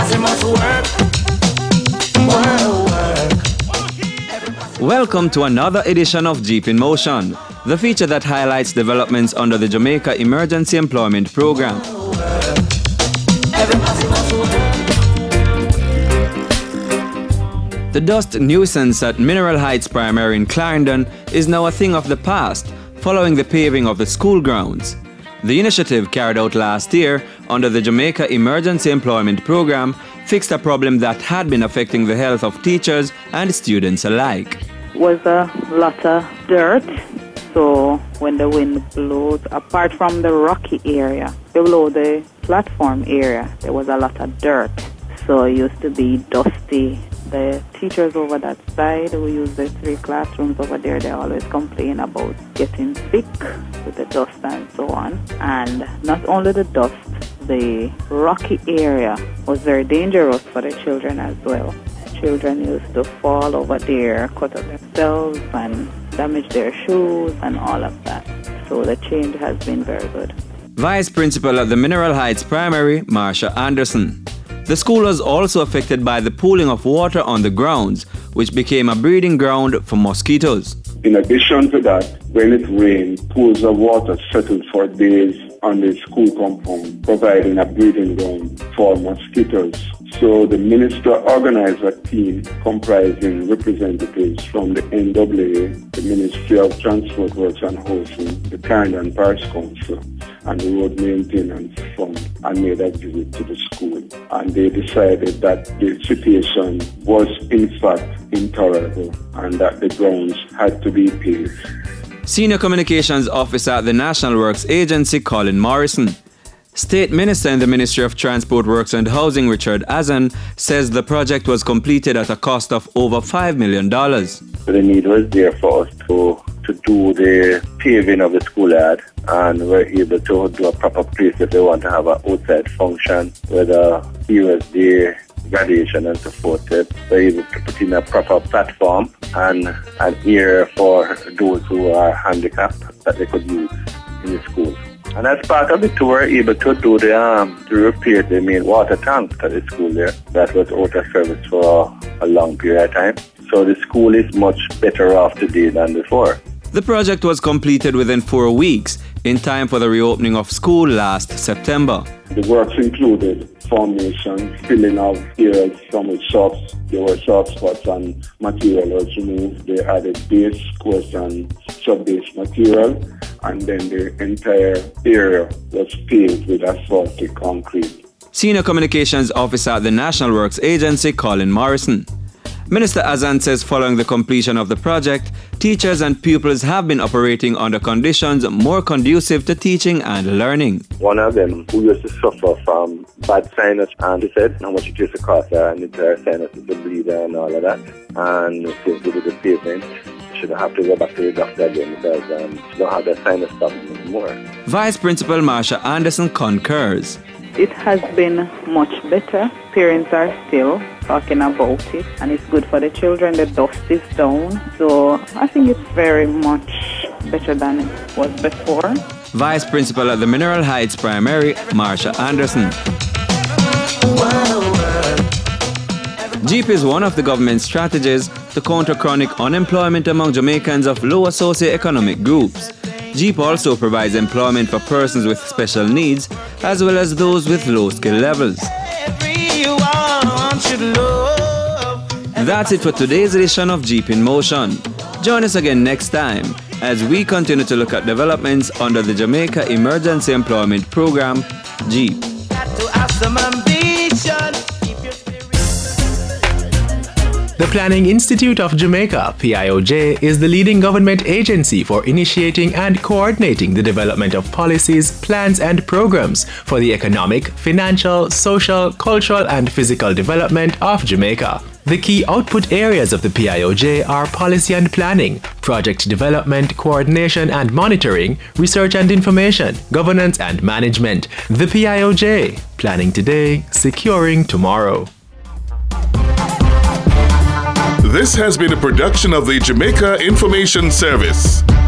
Welcome to another edition of Jeep in Motion, the feature that highlights developments under the Jamaica Emergency Employment Program. The dust nuisance at Mineral Heights Primary in Clarendon is now a thing of the past, following the paving of the school grounds. The initiative carried out last year under the Jamaica Emergency Employment Program fixed a problem that had been affecting the health of teachers and students alike. It was a lot of dirt, so when the wind blows, apart from the rocky area, below the platform area, there was a lot of dirt. So it used to be dusty. The teachers over that side who use the 3 classrooms over there, they always complain about getting sick with the dust and so on. And not only the dust, the rocky area was very dangerous for the children as well. Children used to fall over there, cut up themselves and damage their shoes and all of that. So the change has been very good. Vice Principal at the Mineral Heights Primary, Marsha Anderson. The school was also affected by the pooling of water on the grounds, which became a breeding ground for mosquitoes. In addition to that, when it rained, pools of water settled for days on the school compound, providing a breeding ground for mosquitoes. So the minister organized a team comprising representatives from the NAA, the Ministry of Transport Works and Housing, the Clarendon Parish Council, and the Road Maintenance Fund, and made a visit to the school. And they decided that the situation was in fact intolerable and that the grounds had to be paved. Senior Communications Officer at the National Works Agency, Colin Morrison. State Minister in the Ministry of Transport Works and Housing, Richard Azan, says the project was completed at a cost of over $5 million. So the need was there for us to do the paving of the schoolyard, and we're able to do a proper place if they want to have an outside function with a USD graduation and so forth. We're able to put in a proper platform and an area for those who are handicapped that they could use in the school. And as part of the tour, able to do to repair the main water tank at the school there. That was out of service for a long period of time. So the school is much better off today than before. The project was completed within 4 weeks, in time for the reopening of school last September. The works included formation, filling of areas from the shops. There were soft spots and material was removed. They added base, course and sub-base material, and then the entire area was paved with asphaltic concrete. Senior Communications Officer at the National Works Agency, Colin Morrison. Minister Azan says following the completion of the project, teachers and pupils have been operating under conditions more conducive to teaching and learning. One of them who used to suffer from bad sinus, and he said how much it used to cost her and her sinus to bleed and all of that. And since we did the pavement, she don't have to go back to the doctor again because she don't have that sinus problem anymore. Vice Principal Marsha Anderson concurs. It has been much better. Parents are still talking about it, and it's good for the children. The dust is down, so I think it's very much better than it was before. Vice Principal at the Mineral Heights Primary, Marsha Anderson. Jeep is one of the government's strategies to counter chronic unemployment among Jamaicans of lower socioeconomic groups. Jeep also provides employment for persons with special needs as well as those with low skill levels. That's it for today's edition of Jeep in Motion. Join us again next time as we continue to look at developments under the Jamaica Emergency Employment Program, Jeep. The Planning Institute of Jamaica, PIOJ, is the leading government agency for initiating and coordinating the development of policies, plans, and programs for the economic, financial, social, cultural, and physical development of Jamaica. The key output areas of the PIOJ are policy and planning, project development, coordination and monitoring, research and information, governance and management. The PIOJ, planning today, securing tomorrow. This has been a production of the Jamaica Information Service.